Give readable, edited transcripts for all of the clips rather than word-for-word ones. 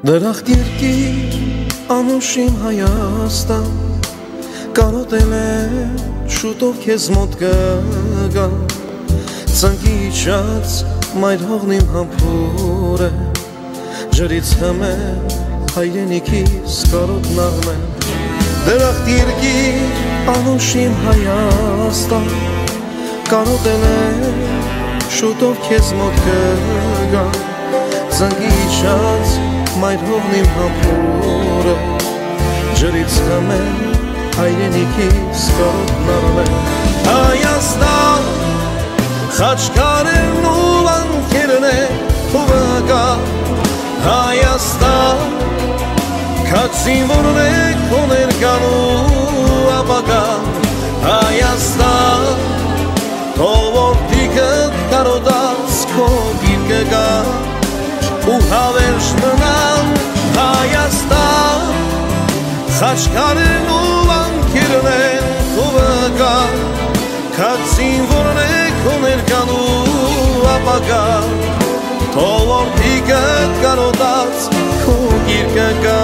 Դրախտ երկիր անուշիմ Հայաստան կարոտել է շուտով քեզ մոտ կգա ծնկի իջած մայր հողն իմ համբուրը ջրից հմել հայրենիքիս կարոտն աղմել Դրախտ երկիր անուշիմ Հայաստան կարոտել է շուտով քեզ մոտ կգա ծնկի իջած մայր հողն իմ համբուրը ջրից հմել հայրենիքիս կարոտն աղմել Հայաստան խաչքարերն ու լանքերն է թողակա Հայաստան քաջ զինվորն է քո ներկան ու ապագա Հայաստան թող որդիքդ կարոտած քո գիրկը գա ու հավերժ մնան Հայաստան խաչքարերն ու լանքերն են թողակա քաջ զինվորն է քո ներկան ու ապագա թող որդիքդ կարոտած քո գիրկը գա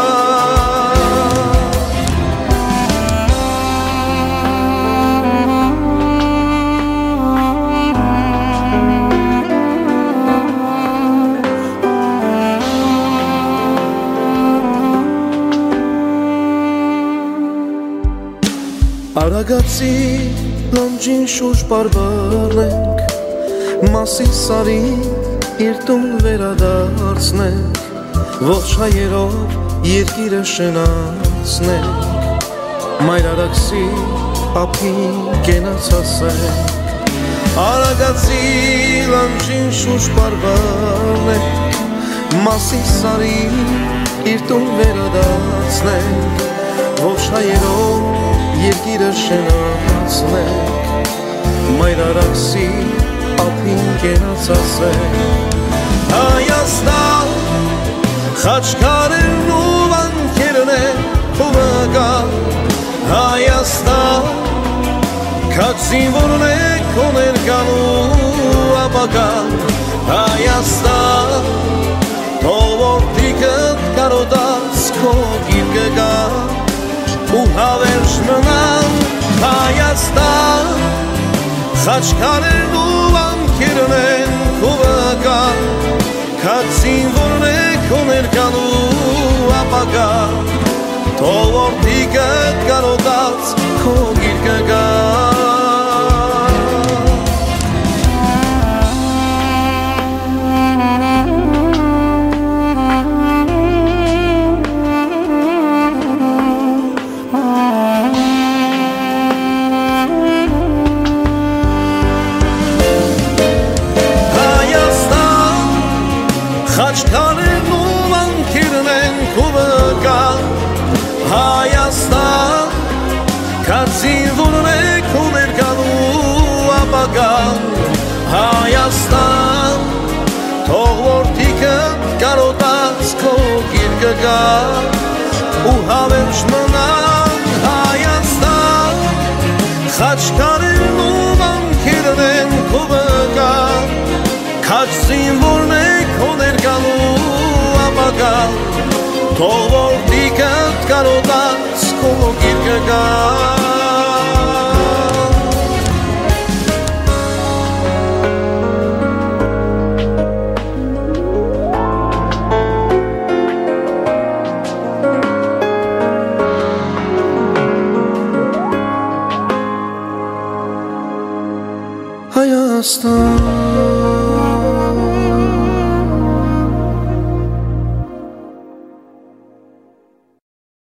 Արագացի լանջին շուրջ բարբառնենք Մասի սարին իր տուն վերադարձնենք Ողջ հայերով երկիրը շնացնենք Մայր Արաքսի ափին կենացասենք Արագացի լանջին շուրջ բարբառնենք Մասի սարին իր տուն վերադարձնենք Ողջ հայերով երկիրը շնացնենք Մայր Արաքսի ափին կենացասենք Հայաստան խաչքարերն ու լանքերն է թողակա Հայաստան քաջ զինվորն է քո ներկան ու ապագա Հայաստան թող որդիքդ կարոտած քո գիրկը գա ու հավերժ մնան Հայաստան խաչքարերն ու լանքերն են թողակա քաջ զինվորն է քո ներկան ու ապագա թող որդիքդ կարոտած քո գիրկը գա Խաչքարերն ու լանքերն են թողակա Հայաստան քաջ զինվորն է քո ներկան ու ապագա Հայաստան թող որդիքդ կարոտած քո գիրկը գա ու հավերժ մնան Հայաստան խաչքարերն ու լանքերն են թողակա քաջ զինվորն է քո ներկան ու ապագա թող որդիքդ կարոտած քո գիրկը գա Հայաստան